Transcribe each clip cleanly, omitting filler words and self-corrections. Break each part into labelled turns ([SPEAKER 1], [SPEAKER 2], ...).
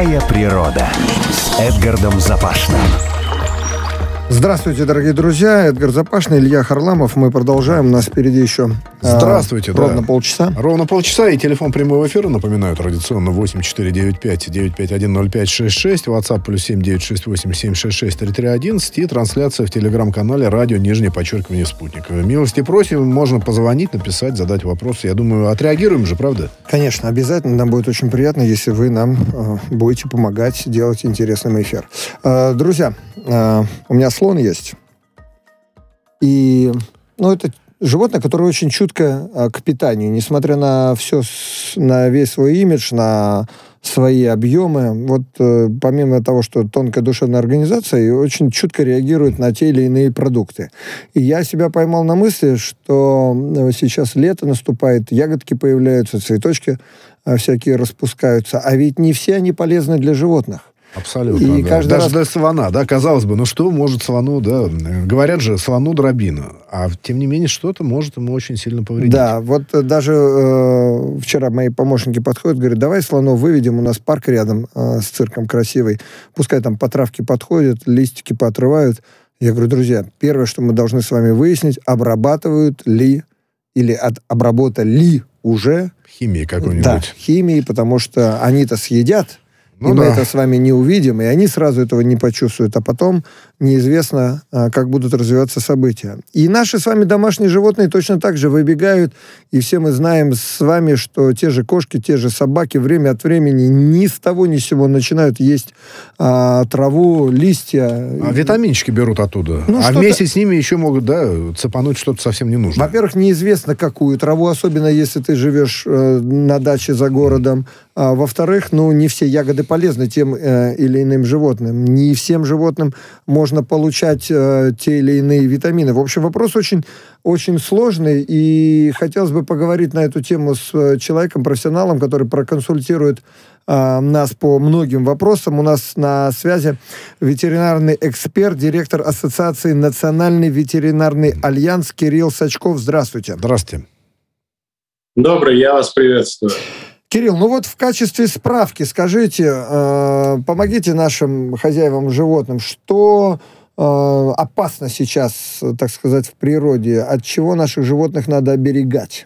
[SPEAKER 1] Дикая природа с Эдгардом Запашным.
[SPEAKER 2] Здравствуйте, дорогие друзья. Эдгар Запашный, Илья Харламов. Мы продолжаем. У нас впереди еще ровно полчаса.
[SPEAKER 3] Ровно полчаса. И телефон прямого эфира, напоминаю, традиционно 8495-951-0566, WhatsApp +7 968 766 3311 и трансляция в телеграм-канале радио _Спутник. Милости просим, можно позвонить, написать, задать вопросы. Я думаю, отреагируем же, правда?
[SPEAKER 2] Конечно, обязательно. Нам будет очень приятно, если вы нам будете помогать делать интересный эфир. Друзья, у меня слон есть. И, это животное, которое очень чутко к питанию. Несмотря на все, на весь свой имидж, на свои объемы. Вот помимо того, что тонкая душевная организация, очень чутко реагирует на те или иные продукты. И я себя поймал на мысли, что сейчас лето наступает, ягодки появляются, цветочки всякие распускаются. А ведь не все они полезны для животных.
[SPEAKER 3] Абсолютно.
[SPEAKER 2] И
[SPEAKER 3] да. Даже для слона, да, казалось бы, что может слону, да, говорят же, слону дробина, а тем не менее что-то может ему очень сильно повредить.
[SPEAKER 2] Да, вот даже вчера мои помощники подходят, говорят, давай слонов выведем, у нас парк рядом с цирком красивый, пускай там по травке подходят, листики поотрывают. Я говорю, друзья, первое, что мы должны с вами выяснить, обрабатывают ли или обработали уже
[SPEAKER 3] химией какой-нибудь.
[SPEAKER 2] Да, химией, потому что они-то съедят. Мы это с вами не увидим, и они сразу этого не почувствуют. А потом неизвестно, как будут развиваться события. И наши с вами домашние животные точно так же выбегают. И все мы знаем с вами, что те же кошки, те же собаки время от времени ни с того ни с сего начинают есть траву, листья.
[SPEAKER 3] А витаминчики берут оттуда. Вместе с ними еще могут, цепануть что-то совсем не нужно.
[SPEAKER 2] Во-первых, неизвестно, какую траву, особенно если ты живешь на даче за городом. А во-вторых, не все ягоды полезны тем или иным животным. Не всем животным можно получать те или иные витамины. В общем, вопрос очень, очень сложный, и хотелось бы поговорить на эту тему с человеком, профессионалом, который проконсультирует нас по многим вопросам. У нас на связи ветеринарный эксперт, директор Ассоциации «Национальный ветеринарный альянс» Кирилл Сачков. Здравствуйте.
[SPEAKER 3] Здравствуйте.
[SPEAKER 4] Добрый, я вас приветствую.
[SPEAKER 2] Кирилл, в качестве справки скажите, помогите нашим хозяевам животным, что опасно сейчас, так сказать, в природе, от чего наших животных надо оберегать?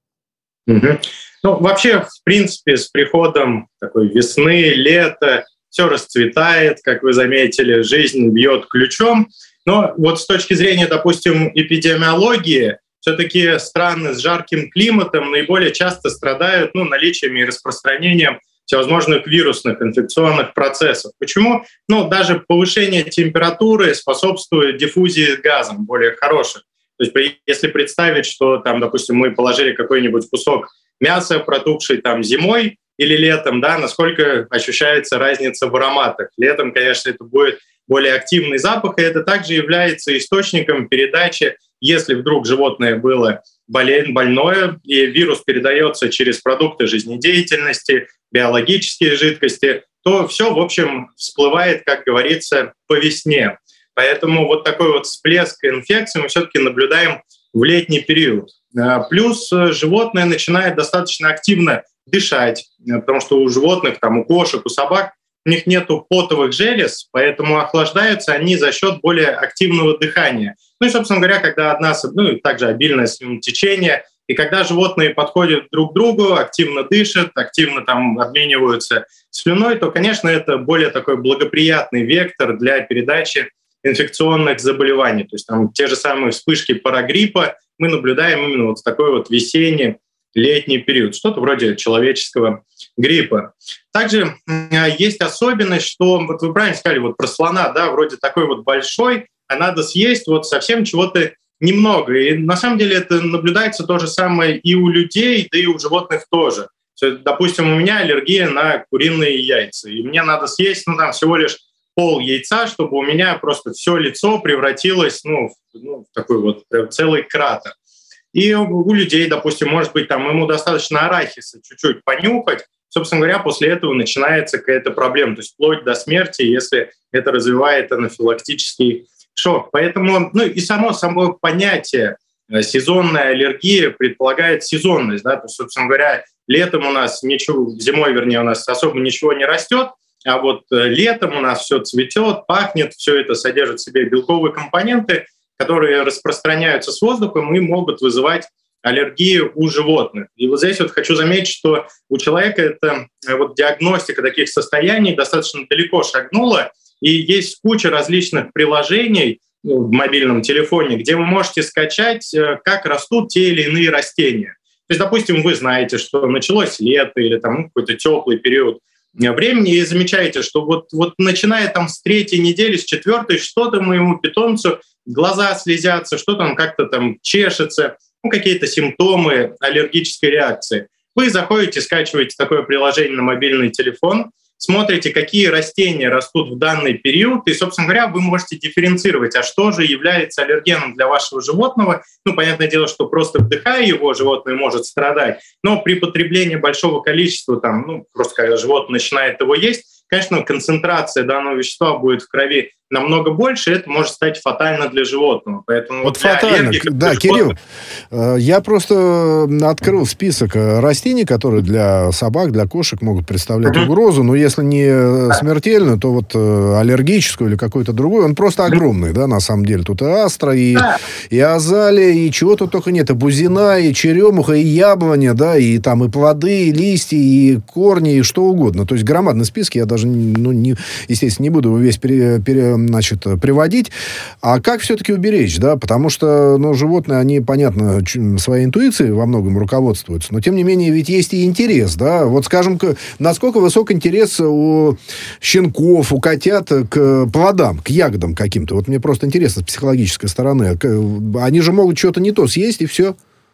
[SPEAKER 4] Вообще, в принципе, с приходом такой весны, лета, все расцветает, как вы заметили, жизнь бьет ключом. Но с точки зрения, допустим, эпидемиологии, все-таки страны с жарким климатом наиболее часто страдают наличием и распространением всевозможных вирусных инфекционных процессов. Почему? Даже повышение температуры способствует диффузии газом более хороших. То есть если представить, что допустим, мы положили какой-нибудь кусок мяса, протухший зимой или летом, насколько ощущается разница в ароматах. Летом, конечно, это будет более активный запах, и это также является источником передачи. Если вдруг животное было больное, и вирус передается через продукты жизнедеятельности, биологические жидкости, то все, в общем, всплывает, как говорится, по весне. Поэтому такой всплеск инфекции мы все-таки наблюдаем в летний период. Плюс животное начинает достаточно активно дышать, потому что у животных, у кошек, у собак, у них нету потовых желез, поэтому охлаждаются они за счет более активного дыхания. И, собственно говоря, когда также обильное слюнотечение, и когда животные подходят друг к другу, активно дышат, активно обмениваются слюной, то, конечно, это более такой благоприятный вектор для передачи инфекционных заболеваний. То есть те же самые вспышки парагриппа мы наблюдаем именно в такой весенний, летний период, что-то вроде человеческого гриппа. Также есть особенность, что, вы правильно сказали про слона, вроде такой большой, а надо съесть совсем чего-то немного. И на самом деле это наблюдается то же самое и у людей, да и у животных тоже. Допустим, у меня аллергия на куриные яйца, и мне надо съесть всего лишь пол яйца, чтобы у меня просто все лицо превратилось в такой целый кратер. И у людей, допустим, может быть, ему достаточно арахиса чуть-чуть понюхать. Собственно говоря, после этого начинается какая-то проблема, то есть вплоть до смерти, если это развивает анафилактический шок. Поэтому, и само понятие сезонная аллергия предполагает сезонность. То есть, собственно говоря, летом у нас зимой, у нас особо ничего не растет, а вот летом у нас все цветет, пахнет, все это содержит в себе белковые компоненты, которые распространяются с воздухом и могут вызывать аллергию у животных. И вот здесь вот хочу заметить, что у человека это вот диагностика таких состояний достаточно далеко шагнула, и есть куча различных приложений в мобильном телефоне, где вы можете скачать, как растут те или иные растения. То есть, допустим, вы знаете, что началось лето или там какой-то теплый период времени, и замечаете, что вот начиная там с 3-й недели, с 4-й, что-то моему питомцу глаза слезятся, что-то он как-то там чешется, какие-то симптомы аллергической реакции. Вы заходите, скачиваете такое приложение на мобильный телефон, смотрите, какие растения растут в данный период, и, собственно говоря, вы можете дифференцировать, а что же является аллергеном для вашего животного. Понятное дело, что просто вдыхая его, животное может страдать, но при потреблении большого количества, просто когда животное начинает его есть, конечно, концентрация данного вещества будет в крови намного больше, и это может стать фатально для животного. Поэтому
[SPEAKER 3] вот фатально, да, Кирилл, я просто открыл список растений, которые для собак, для кошек могут представлять угрозу, но если не смертельную, то вот аллергическую или какую-то другую, он просто огромный, да, на самом деле. Тут и астра, и азалия, и чего тут только нет, и бузина, и черемуха, и яблоня, да, и там и плоды, и листья, и корни, и что угодно. То есть громадный список, я даже, естественно, не буду его весь приводить. А как все-таки уберечь, да? Потому что, животные, они, понятно, своей интуицией во многом руководствуются, но, тем не менее, ведь есть и интерес, да? Вот, скажем, насколько высок интерес у щенков, у котят к плодам, к ягодам каким-то? Вот мне просто интересно с психологической стороны. Они же могут что-то не то съесть, и все.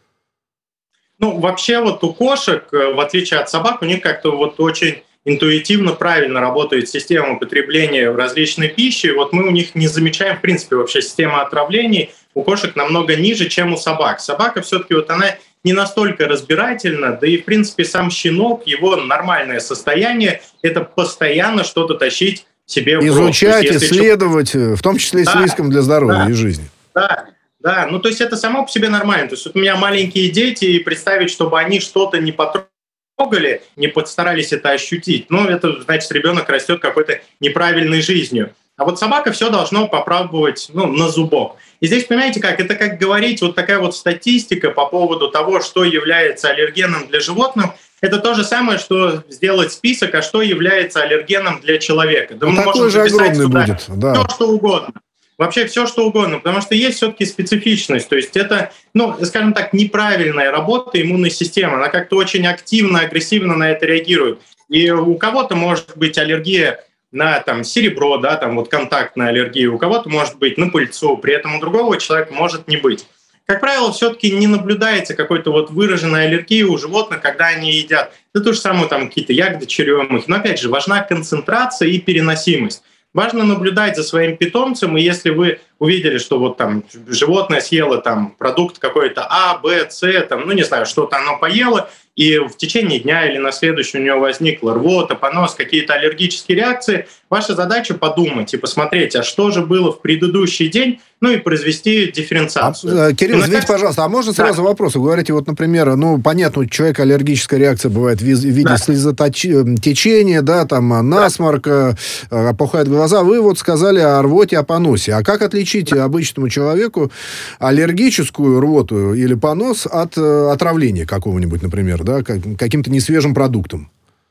[SPEAKER 4] Вообще вот у кошек, в отличие от собак, у них как-то вот очень интуитивно правильно работает система потребления различной пищи. Вот мы у них не замечаем, в принципе, вообще система отравлений у кошек намного ниже, чем у собак. Собака все-таки вот она не настолько разбирательна, да и, в принципе, сам щенок, его нормальное состояние — это постоянно что-то тащить себе в рот.
[SPEAKER 3] Изучать, исследовать, в том числе и с риском для здоровья и жизни.
[SPEAKER 4] Да. То есть это само по себе нормально. То есть вот у меня маленькие дети, и представить, чтобы они что-то не потрогали, не постарались это ощутить, это, значит, ребенок растет какой-то неправильной жизнью. А вот собака все должно попробовать, на зубок. И здесь, понимаете, это как говорить, вот такая вот статистика по поводу того, что является аллергеном для животных, это то же самое, что сделать список, а что является аллергеном для человека. Да, мы
[SPEAKER 3] такой же огромный будет, да.
[SPEAKER 4] Все, что угодно. Вообще все, что угодно, потому что есть все-таки специфичность. То есть это, скажем так, неправильная работа иммунной системы. Она как-то очень активно, агрессивно на это реагирует. И у кого-то может быть аллергия на серебро, да, контактная аллергия, у кого-то может быть на пыльцу, при этом у другого человека может не быть. Как правило, все-таки не наблюдается какой-то выраженной аллергии у животных, когда они едят. Это то же самое, какие-то ягоды, черемухи. Но опять же, важна концентрация и переносимость. Важно наблюдать за своим питомцем, и если вы увидели, что животное съело продукт какой-то А, Б, С, что-то оно поело, и в течение дня или на следующий у него возникла рвота, понос, какие-то аллергические реакции, ваша задача подумать и посмотреть, а что же было в предыдущий день, и произвести дифференциацию.
[SPEAKER 3] Кирилл, извините, пожалуйста, а можно сразу вопрос? Вы говорите, например, понятно, у человека аллергическая реакция бывает в виде слезотечения, да, насморк, опухают глаза. Вы сказали о рвоте, о поносе. А как отличить обычному человеку аллергическую рвоту или понос от отравления какого-нибудь, например, да, каким-то несвежим продуктом?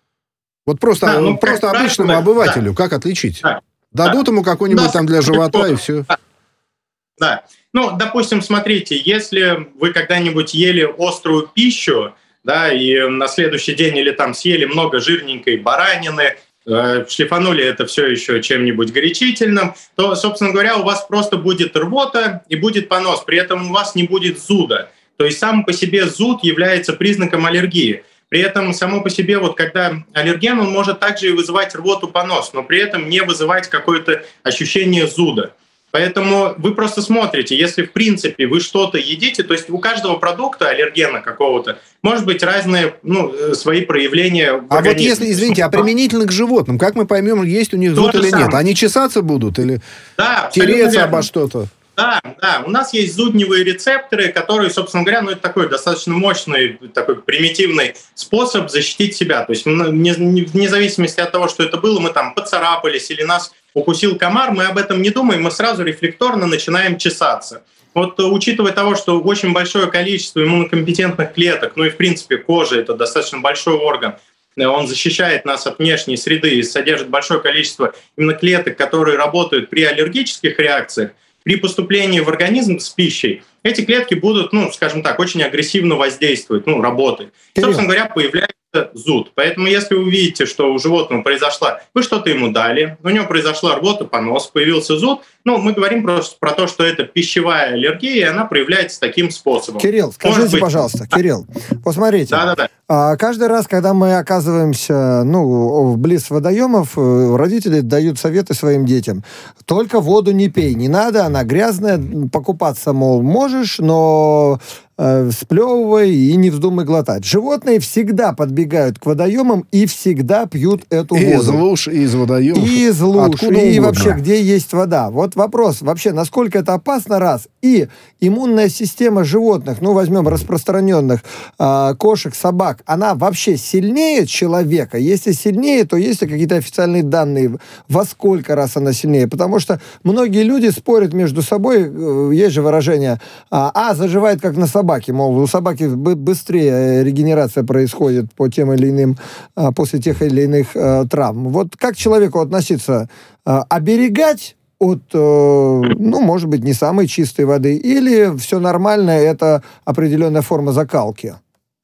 [SPEAKER 3] Вот просто обычному обывателю как отличить? Дадут ему какой-нибудь для живота и все.
[SPEAKER 4] Да. Допустим, смотрите, если вы когда-нибудь ели острую пищу, да, и на следующий день или съели много жирненькой баранины, шлифанули это все еще чем-нибудь горячительным, то, собственно говоря, у вас просто будет рвота и будет понос, при этом у вас не будет зуда. То есть сам по себе зуд является признаком аллергии. При этом само по себе, когда аллерген, он может также и вызывать рвоту, понос, но при этом не вызывать какое-то ощущение зуда. Поэтому вы просто смотрите, если в принципе вы что-то едите, то есть у каждого продукта аллергена какого-то может быть разные свои проявления в организме.
[SPEAKER 3] А если, извините, применительно к животным, как мы поймем, есть у них зуд или нет? Они чесаться будут или тереться обо что-то?
[SPEAKER 4] Да, у нас есть зудневые рецепторы, которые, собственно говоря, это такой достаточно мощный, такой примитивный способ защитить себя. То есть вне зависимости от того, что это было, мы там поцарапались или нас укусил комар, мы об этом не думаем, мы сразу рефлекторно начинаем чесаться. Вот учитывая того, что очень большое количество иммунокомпетентных клеток, и в принципе кожа — это достаточно большой орган, он защищает нас от внешней среды и содержит большое количество именно клеток, которые работают при аллергических реакциях, при поступлении в организм с пищей, эти клетки будут, скажем так, очень агрессивно воздействовать, работать. Собственно говоря, появляется зуд. Поэтому если вы увидите, что у животного произошла, вы что-то ему дали, у него произошла рвота, понос, появился зуд, мы говорим просто про то, что это пищевая аллергия, и она проявляется таким способом.
[SPEAKER 2] Кирилл, скажите, пожалуйста, Кирилл, посмотрите.
[SPEAKER 4] Да.
[SPEAKER 2] Каждый раз, когда мы оказываемся, вблизи водоемов, родители дают советы своим детям. Только воду не пей, не надо, она грязная, покупаться, мол, можешь, но сплевывай и не вздумай глотать. Животные всегда подбегают к водоемам и всегда пьют эту воду.
[SPEAKER 3] Из луж, и из водоемов.
[SPEAKER 2] И из луж,
[SPEAKER 3] откуда
[SPEAKER 2] и
[SPEAKER 3] угодно.
[SPEAKER 2] вообще, где есть вода. Вот вопрос, вообще, насколько это опасно, раз. И иммунная система животных, возьмем распространенных кошек, собак, она вообще сильнее человека? Если сильнее, то есть ли какие-то официальные данные, во сколько раз она сильнее? Потому что многие люди спорят между собой, есть же выражение, заживает как на собаке, мол, у собаки быстрее регенерация происходит по тем или иным, после тех или иных травм. Вот как к человеку относиться? Оберегать от, может быть, не самой чистой воды, или все нормально, это определенная форма закалки?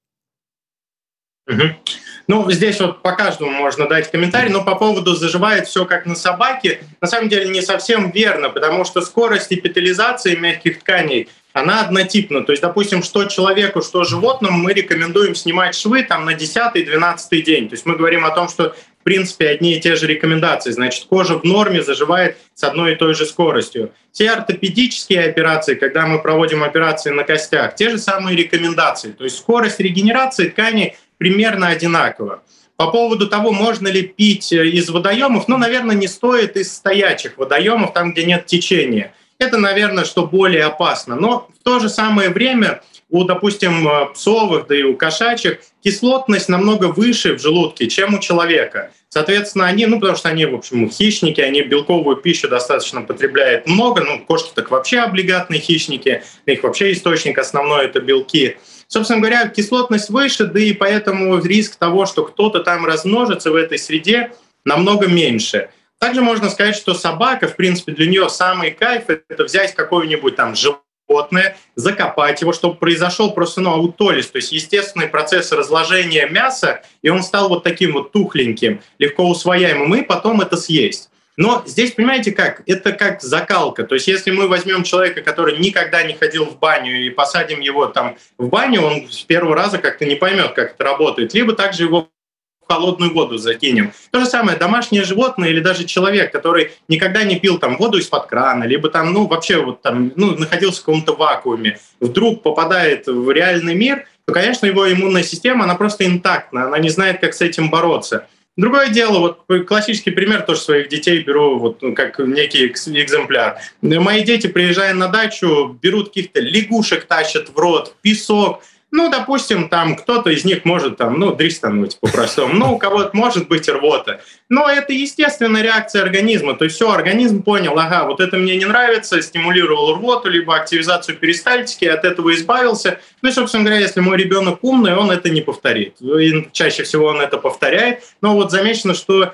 [SPEAKER 4] Здесь по каждому можно дать комментарий, но по поводу «заживает все как на собаке», на самом деле не совсем верно, потому что скорость эпителизации мягких тканей, она однотипна. То есть, допустим, что человеку, что животному мы рекомендуем снимать швы на 10-12 день. То есть мы говорим о том, что в принципе одни и те же рекомендации. Значит, кожа в норме заживает с одной и той же скоростью. Все ортопедические операции, когда мы проводим операции на костях, те же самые рекомендации. То есть скорость регенерации тканей примерно одинаково. По поводу того, можно ли пить из водоемов, наверное, не стоит из стоячих водоемов, там, где нет течения. Это, наверное, что более опасно. Но в то же самое время у, допустим, псовых, да и у кошачьих кислотность намного выше в желудке, чем у человека. Соответственно, они, потому что они, в общем, хищники, они белковую пищу достаточно потребляют много. Кошки так вообще облигатные хищники, их вообще источник основной — это белки. Собственно говоря, кислотность выше, да и поэтому риск того, что кто-то там размножится в этой среде, намного меньше. Также можно сказать, что собака, в принципе, для нее самый кайф — это взять какое-нибудь животное, закопать его, чтобы произошел просто аутолиз, то есть естественный процесс разложения мяса, и он стал таким тухленьким, легко усвояемым, и потом это съесть. Но здесь, понимаете как, это как закалка. То есть если мы возьмем человека, который никогда не ходил в баню, и посадим его в баню, он с первого раза как-то не поймет, как это работает. Либо также его в холодную воду закинем. То же самое домашнее животное или даже человек, который никогда не пил воду из-под крана, либо вообще находился в каком-то вакууме, вдруг попадает в реальный мир, то, конечно, его иммунная система, она просто интактна, она не знает, как с этим бороться. Другое дело, классический пример, тоже своих детей беру как некий экземпляр. Мои дети, приезжая на дачу, берут каких-то лягушек, тащат в рот, песок. Допустим, кто-то из них может дристануть по-простому. У кого-то может быть рвота. Но это естественная реакция организма. То есть все, организм понял, вот это мне не нравится, стимулировал рвоту, либо активизацию перистальтики, от этого избавился. И, собственно говоря, если мой ребенок умный, он это не повторит. И чаще всего он это повторяет. Но замечено, что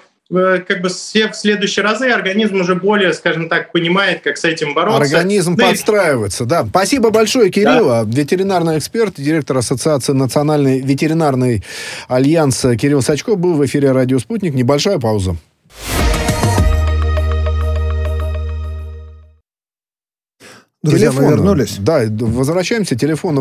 [SPEAKER 4] в следующие разы организм уже более, скажем так, понимает, как с этим бороться.
[SPEAKER 3] Организм подстраивается, да. Спасибо большое, Кирилл. Да. Ветеринарный эксперт, директор Ассоциации Национальный ветеринарный альянс Кирилл Сачков был в эфире «Радио Спутник». Небольшая пауза.
[SPEAKER 2] Друзья, мы вернулись.
[SPEAKER 3] Да, возвращаемся. Телефон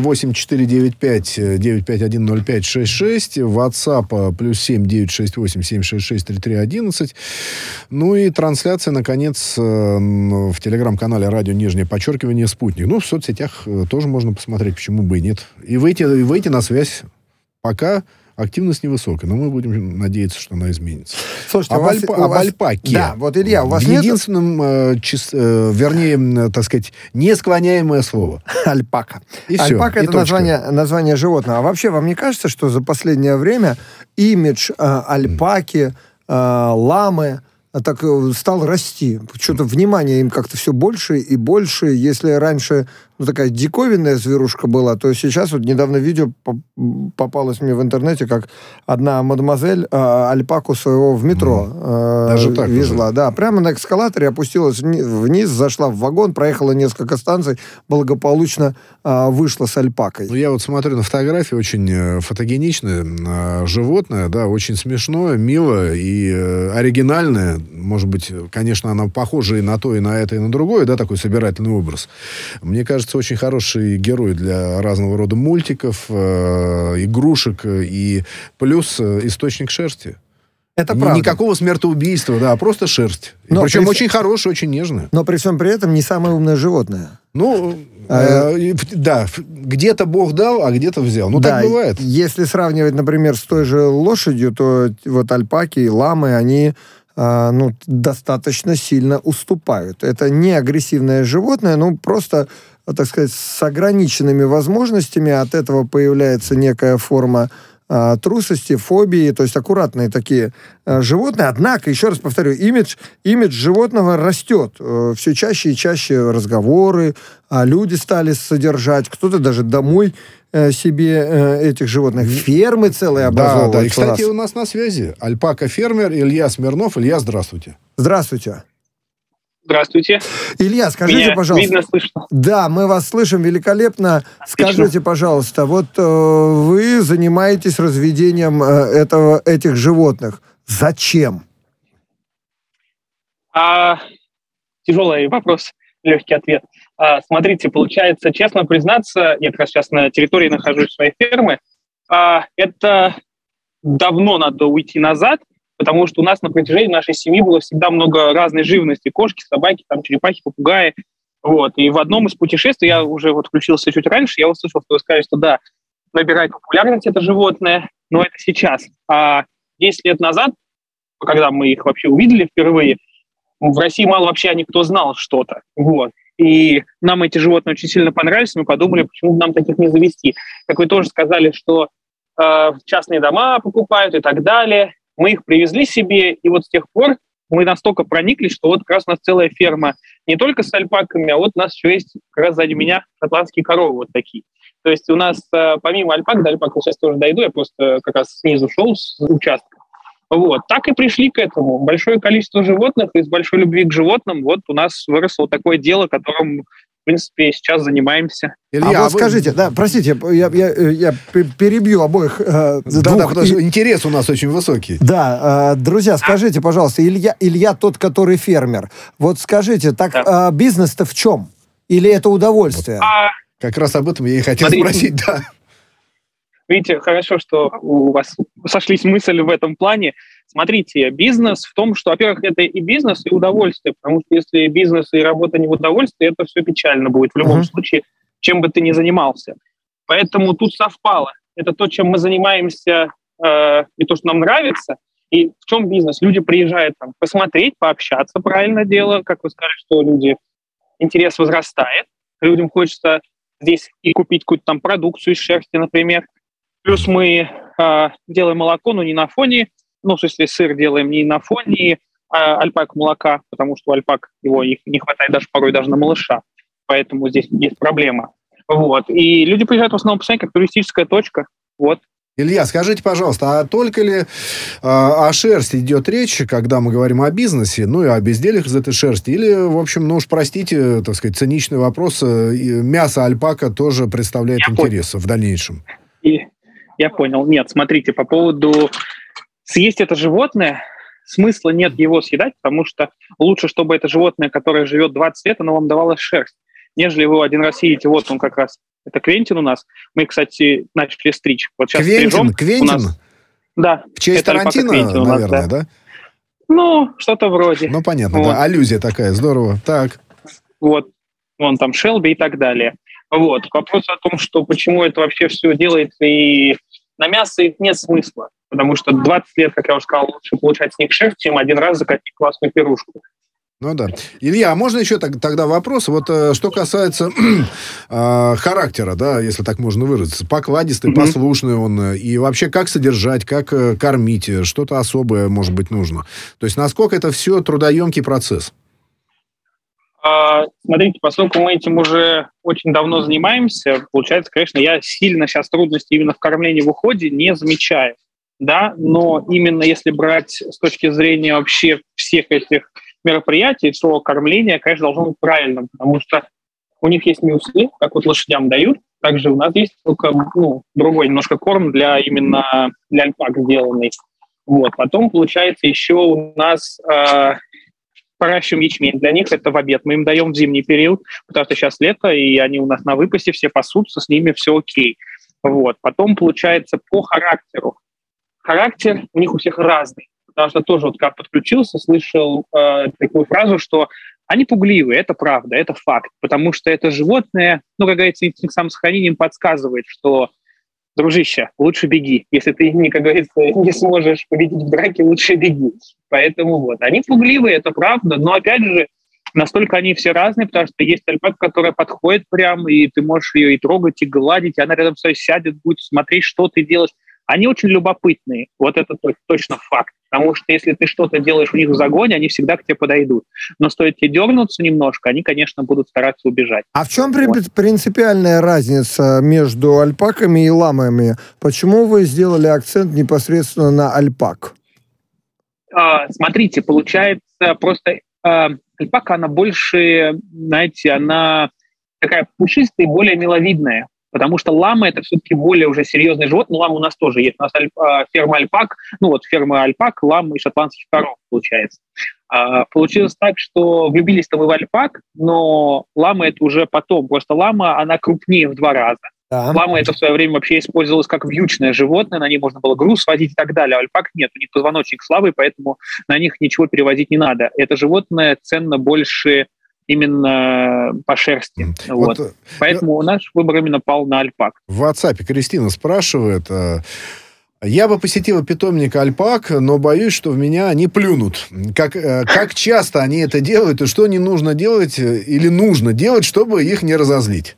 [SPEAKER 3] 8495-951-0566. WhatsApp +7 968 766 3311. И трансляция, наконец, в телеграм-канале «Радио _Спутник». В соцсетях тоже можно посмотреть, почему бы и нет. И выйти на связь. Пока активность невысокая, но мы будем надеяться, что она изменится.
[SPEAKER 2] Слушайте,
[SPEAKER 3] об альпаке.
[SPEAKER 2] Да, вот, Илья, у вас
[SPEAKER 3] единственном, вернее, так сказать, несклоняемое слово.
[SPEAKER 2] Альпака.
[SPEAKER 3] И
[SPEAKER 2] Альпака
[SPEAKER 3] все,
[SPEAKER 2] это название животного. А вообще, вам не кажется, что за последнее время имидж альпаки, ламы так стал расти? Что-то внимание им как-то все больше и больше. Если раньше такая диковинная зверушка была, то сейчас вот недавно видео попалось мне в интернете, как одна мадемуазель альпаку своего в метро
[SPEAKER 3] Даже так
[SPEAKER 2] везла.
[SPEAKER 3] уже.
[SPEAKER 2] Да, прямо на эскалаторе опустилась вниз, зашла в вагон, проехала несколько станций, благополучно вышла с альпакой.
[SPEAKER 3] Ну, я вот смотрю на фотографии, очень фотогеничное животное, да, очень смешное, милое и оригинальное. Может быть, конечно, она похожа и на то, и на это, и на другое, да, такой собирательный образ. Мне кажется, очень хороший герой для разного рода мультиков, игрушек, и плюс источник шерсти.
[SPEAKER 2] Это правда.
[SPEAKER 3] Никакого смертоубийства, да, а просто шерсть. Причем очень хорошая, очень нежная.
[SPEAKER 2] Но при всем при этом не самое умное животное.
[SPEAKER 3] Ну, да, где-то Бог дал, а где-то взял. Ну,
[SPEAKER 2] да,
[SPEAKER 3] так бывает.
[SPEAKER 2] Если сравнивать, например, с той же лошадью, то вот альпаки и ламы, они достаточно сильно уступают. Это не агрессивное животное, просто, так сказать, с ограниченными возможностями. От этого появляется некая форма трусости, фобии, то есть аккуратные такие животные. Однако, еще раз повторю, имидж животного растет. Все чаще и чаще разговоры, люди стали содержать, кто-то даже домой себе этих животных. Фермы целые образовываются.
[SPEAKER 3] Да. И, кстати, у нас на связи альпака-фермер Илья Смирнов. Илья, здравствуйте.
[SPEAKER 2] Здравствуйте.
[SPEAKER 5] Здравствуйте.
[SPEAKER 2] Илья, скажите,
[SPEAKER 5] Меня
[SPEAKER 2] пожалуйста.
[SPEAKER 5] видно, слышно?
[SPEAKER 2] Да, мы вас слышим великолепно.
[SPEAKER 5] Отлично.
[SPEAKER 2] Скажите, пожалуйста, вот вы занимаетесь разведением этих животных. Зачем?
[SPEAKER 5] Тяжелый вопрос, легкий ответ. Смотрите, получается, честно признаться, я как раз сейчас на территории нахожусь своей фермы, это давно надо уйти назад, потому что у нас на протяжении нашей семьи было всегда много разной живности. Кошки, собаки, черепахи, попугаи. Вот. И в одном из путешествий, я уже включился чуть раньше, я услышал, что вы сказали, что да, набирает популярность это животное, но это сейчас. А 10 лет назад, когда мы их вообще увидели впервые, в России мало вообще никто знал что-то. Вот. И нам эти животные очень сильно понравились, мы подумали, почему бы нам таких не завести. Как вы тоже сказали, что частные дома покупают и так далее. Мы их привезли себе, и вот с тех пор мы настолько прониклись, что вот как раз у нас целая ферма не только с альпаками, а вот у нас еще есть как раз сзади меня шотландские коровы вот такие. То есть у нас помимо альпак, до альпак я сейчас тоже дойду, я просто как раз снизу шел с участка. Вот. Так и пришли к этому. Большое количество животных, из большой любви к животным вот у нас выросло такое дело, которым, в принципе, сейчас занимаемся.
[SPEAKER 2] Илья, вот скажите, да, простите, я перебью обоих.
[SPEAKER 3] Потому что интерес у нас очень высокий.
[SPEAKER 2] Да, друзья, скажите, пожалуйста, Илья тот, который фермер. Вот скажите, так бизнес-то в чем? Или это удовольствие?
[SPEAKER 3] Как раз об этом я и хотел спросить, да.
[SPEAKER 5] Видите, хорошо, что у вас сошлись мысли в этом плане. Смотрите, бизнес в том, что, во-первых, это и бизнес, и удовольствие, потому что если бизнес и работа не в удовольствии, это все печально будет в любом случае, чем бы ты ни занимался. Поэтому тут совпало. Это то, чем мы занимаемся, и то, что нам нравится. И в чем бизнес? Люди приезжают там посмотреть, пообщаться, правильно дело, как вы сказали, что люди, интерес возрастает, людям хочется здесь и купить какую-то там продукцию из шерсти, например. Плюс мы делаем молоко, но не на фоне, в смысле сыр делаем не на фоне альпак молока, потому что у альпак его не хватает порой даже на малыша. Поэтому здесь есть проблема. Вот. И люди приезжают в основном посмотреть, как туристическая точка. Вот.
[SPEAKER 3] Илья, скажите, пожалуйста, а только ли о шерсти идет речь, когда мы говорим о бизнесе, и о безделиях из этой шерсти? Или, в общем, уж простите, так сказать, циничный вопрос, мясо альпака тоже представляет интерес в дальнейшем?
[SPEAKER 5] Я понял. Нет, смотрите, по поводу съесть это животное, смысла нет его съедать, потому что лучше, чтобы это животное, которое живет 20 лет, оно вам давало шерсть, нежели вы один раз съедите. Вот он как раз. Это Квентин у нас. Мы, кстати, начали стричь. Вот сейчас
[SPEAKER 3] Квентин?
[SPEAKER 5] У нас... Да.
[SPEAKER 3] В честь Тарантино,
[SPEAKER 5] Квентин,
[SPEAKER 3] наверное, да?
[SPEAKER 5] Что-то вроде.
[SPEAKER 3] Понятно, вот. Да. Аллюзия такая, здорово. Так.
[SPEAKER 5] Вот. Вон там Шелби и так далее. Вот. Вопрос о том, что почему это вообще все делается и на мясо их нет смысла, потому что 20 лет, как я уже сказал, лучше получать с них шерсть, чем один раз закатить классную пирушку.
[SPEAKER 3] Ну да. Илья, а можно еще тогда вопрос? Вот что касается характера, да, если так можно выразиться. Покладистый, послушный он. И вообще, как содержать, как кормить, что-то особое, может быть, нужно. То есть, насколько это все трудоемкий процесс?
[SPEAKER 5] Смотрите, поскольку мы этим уже очень давно занимаемся, получается, конечно, я сильно сейчас трудностей именно в кормлении в уходе не замечаю. Да, но именно если брать с точки зрения вообще всех этих мероприятий, слово кормление, конечно, должно быть правильным, потому что у них есть мюсли, как вот лошадям дают, также у нас есть только другой немножко корм для альпак сделанный. Вот. Потом, получается, еще у нас выращиваем ячмень. Для них это в обед. Мы им даем в зимний период, потому что сейчас лето, и они у нас на выпасе, все пасутся, с ними все окей. Вот. Потом, получается, по характеру. Характер у них у всех разный. Потому что тоже, вот как подключился, слышал такую фразу, что они пугливые, это правда, это факт. Потому что это животное, как говорится, инстинкт самосохранения им подсказывает, что, дружище, лучше беги. Если ты, как говорится, не сможешь победить в драке, лучше беги. Поэтому вот, они пугливые, это правда, но опять же, настолько они все разные, потому что есть альпака, которая подходит прям, и ты можешь ее и трогать, и гладить, и она рядом с тобой сядет, будет смотреть, что ты делаешь. Они очень любопытные, вот это точно факт. Потому что если ты что-то делаешь у них в загоне, они всегда к тебе подойдут. Но стоит тебе дернуться немножко, они, конечно, будут стараться убежать.
[SPEAKER 2] А в чем принципиальная разница между альпаками и ламами? Почему вы сделали акцент непосредственно на альпак?
[SPEAKER 5] Смотрите, получается, просто альпака, она больше, знаете, она такая пушистая и более миловидная. Потому что лама – это все-таки более уже серьезное животное. Лама у нас тоже есть. У нас ферма альпак, ферма альпак, лам и шотландских коров, получается. Получилось так, что влюбились-то мы в альпак, но лама – это уже потом. Просто лама, она крупнее в 2 раза. Да. Лама – это в свое время вообще использовалась как вьючное животное, на ней можно было груз возить и так далее. А альпак нет, у них позвоночник слабый, поэтому на них ничего перевозить не надо. Это животное ценно больше именно по шерсти. Вот. Поэтому наш выбор именно пал на альпак.
[SPEAKER 3] В WhatsApp Кристина спрашивает: я бы посетила питомник альпак, но боюсь, что в меня они плюнут. Как часто они это делают, и что не нужно делать или нужно делать, чтобы их не разозлить?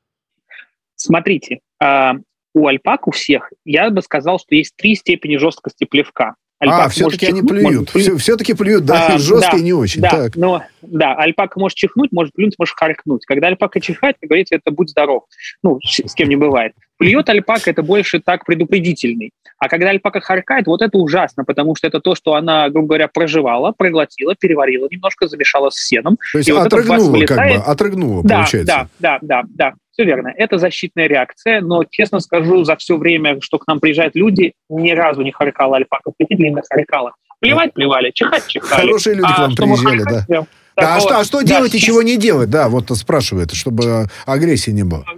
[SPEAKER 5] Смотрите, у альпак у всех, я бы сказал, что есть 3 степени жесткости плевка.
[SPEAKER 3] Все-таки они плюют. Все-таки плюют, да, жестко и не очень.
[SPEAKER 5] Да, так. Альпака может чихнуть, может плюнуть, может харкнуть. Когда альпака чихает, как говорится, это будь здоров. С кем не бывает. Плюет альпака, это больше так предупредительный. А когда альпака харкает, вот это ужасно, потому что это то, что она, грубо говоря, прожевала, проглотила, переварила немножко, замешала с сеном.
[SPEAKER 3] То есть отрыгнула, получается.
[SPEAKER 5] Да. Все верно. Это защитная реакция, но, честно скажу, за все время, что к нам приезжают люди, ни разу не харкала альпака. Впечатлительно харкала. Плевать плевали, чихать чихали.
[SPEAKER 3] Хорошие люди к вам приезжали, да. А что делать и чего не делать? Да, вот спрашивает, чтобы агрессии не было.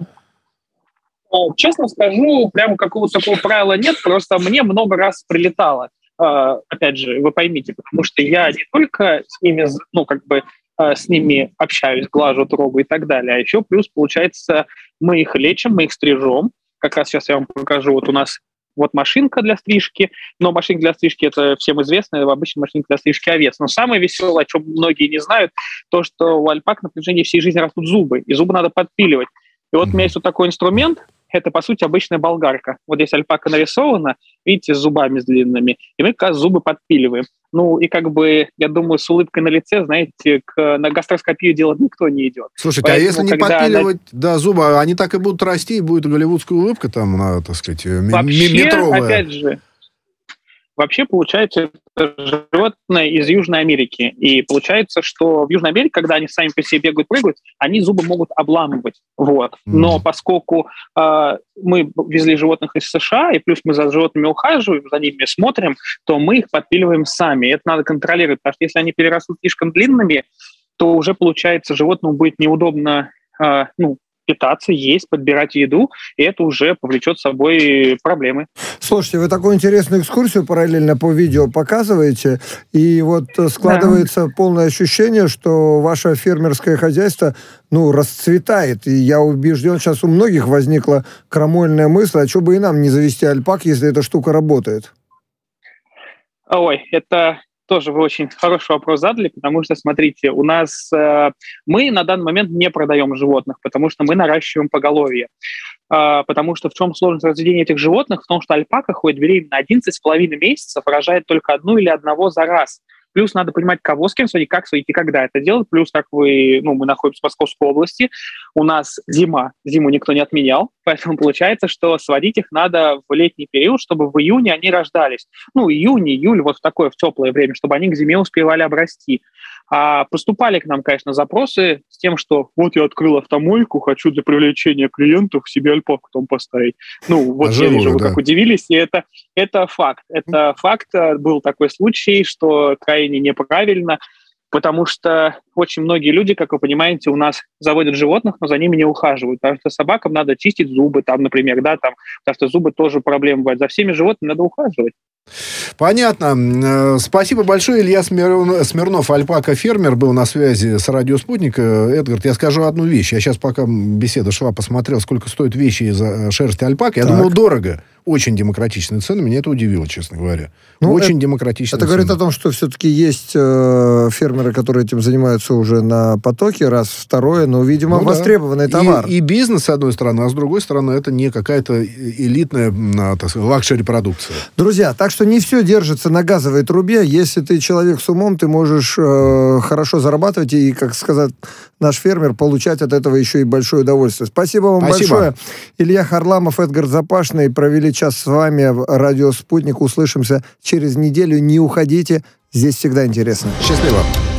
[SPEAKER 5] Честно скажу, прямо какого-то такого правила нет, просто мне много раз прилетало. Опять же, вы поймите, потому что я не только с ними, с ними общаюсь, глажу, трогаю и так далее, а еще плюс, получается, мы их лечим, мы их стрижем. Как раз сейчас я вам покажу, вот у нас машинка для стрижки, но машинка для стрижки, это всем известно, обычная машинка для стрижки овец. Но самое веселое, о чем многие не знают, то, что у альпак на протяжении всей жизни растут зубы, и зубы надо подпиливать. И вот у меня есть вот такой инструмент, это, по сути, обычная болгарка. Вот здесь альпака нарисована, видите, с зубами с длинными, и мы как раз зубы подпиливаем. Я думаю, с улыбкой на лице, знаете, на гастроскопию делать никто не идет.
[SPEAKER 3] Слушайте, поэтому, если не подпиливать зубы, они так и будут расти, и будет голливудская улыбка там, так сказать, метровая.
[SPEAKER 5] Опять же, вообще, получается, это животное из Южной Америки. И получается, что в Южной Америке, когда они сами по себе бегают, прыгают, они зубы могут обламывать. Вот. Но поскольку мы везли животных из США, и плюс мы за животными ухаживаем, за ними смотрим, то мы их подпиливаем сами. Это надо контролировать, потому что если они перерастут слишком длинными, то уже, получается, животному будет неудобно питаться, есть, подбирать еду, и это уже повлечет с собой проблемы.
[SPEAKER 2] Слушайте, вы такую интересную экскурсию параллельно по видео показываете, и вот складывается полное ощущение, что ваше фермерское хозяйство, расцветает. И я убежден, сейчас у многих возникла крамольная мысль, а что бы и нам не завести альпак, если эта штука работает?
[SPEAKER 5] Ой, это тоже вы очень хороший вопрос задали, потому что, смотрите, у нас мы на данный момент не продаем животных, потому что мы наращиваем поголовье. Потому что в чем сложность разведения этих животных? В том, что альпака ходит беременна 11,5 месяцев, рожает только одну или одного за раз. Плюс надо понимать, кого с кем сводить, как сводить и когда это делать. Плюс, мы находимся в Московской области, у нас зима, зиму никто не отменял, поэтому получается, что сводить их надо в летний период, чтобы в июне они рождались. Июнь, июль, вот в такое, в теплое время, чтобы они к зиме успевали обрасти. А поступали к нам, конечно, запросы с тем, что вот я открыл автомойку, хочу для привлечения клиентов себе альпаку там поставить. Я вижу, вы как удивились, и это факт. Это факт. Был такой случай, что крайне неправильно, потому что очень многие люди, как вы понимаете, у нас заводят животных, но за ними не ухаживают, потому что собакам надо чистить зубы, например, потому что зубы тоже проблема бывает. За всеми животными надо ухаживать.
[SPEAKER 3] Понятно. Спасибо большое. Илья Смирнов, альпака-фермер, был на связи с «Радио Спутник». Эдгард, я скажу одну вещь. Я сейчас, пока беседа шла, посмотрел, сколько стоят вещи из шерсти альпак. Я думал, дорого. Очень демократичные цены. Меня это удивило, честно говоря. Очень демократичные цены.
[SPEAKER 2] Это говорит о том, что все-таки есть фермеры, которые этим занимаются уже на потоке, раз, второе, но, видимо, востребованный товар.
[SPEAKER 3] И бизнес, с одной стороны, а с другой стороны, это не какая-то элитная, лакшери-продукция.
[SPEAKER 2] Друзья, так что не все держится на газовой трубе. Если ты человек с умом, ты можешь хорошо зарабатывать и, как сказать наш фермер, получать от этого еще и большое удовольствие. Спасибо вам большое. Илья Харламов, Эдгард Запашный провели час с вами в «Радио Спутник». Услышимся через неделю. Не уходите. Здесь всегда интересно.
[SPEAKER 3] Счастливо.